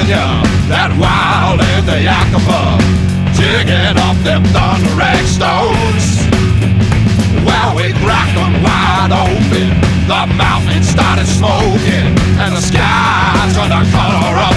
Virginia, that wild in the Yakima, digging up them thundering stones. Well, we cracked them wide open, the mountains started smoking, and the sky's got the color of